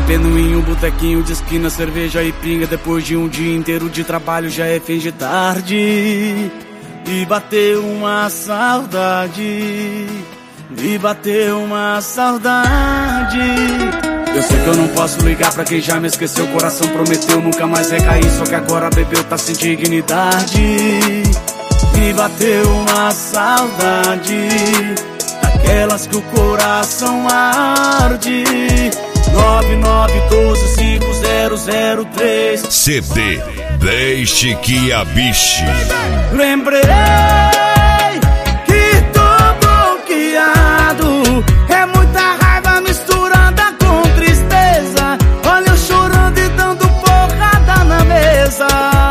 bebendo em um botequinho de esquina, cerveja e pinga. Depois de um dia inteiro de trabalho já é fim de tarde. E bateu uma saudade, me bateu uma saudade. Eu sei que eu não posso ligar pra quem já me esqueceu. O coração prometeu nunca mais recair, só que agora bebeu, tá sem dignidade. Me bateu uma saudade, daquelas que o coração arde. 99125003 CD Deixe que a biche. Lembrei que tô bloqueado, é muita raiva misturada com tristeza. Olha eu chorando e dando porrada na mesa.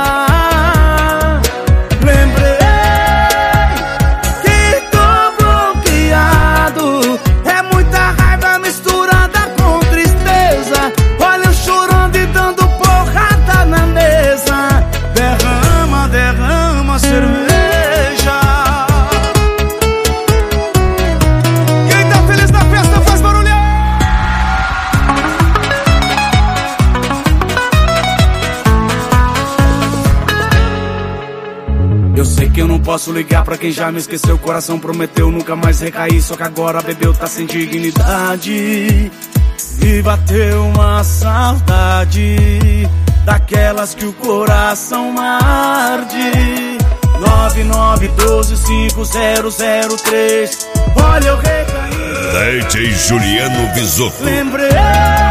Lembrei que tô bloqueado, é muita raiva misturada com tristeza. Olha eu chorando e dando porrada na mesa. Derrama, derrama cerveja. Quem tá feliz na festa faz barulho. Eu sei que eu não posso ligar pra quem já me esqueceu. O coração prometeu nunca mais recair, só que agora bebeu, tá sem dignidade. Me bateu uma saudade, daquelas que o coração arde. 99125003. Olha eu recaí. DJ Juliano Bisotto. Lembrei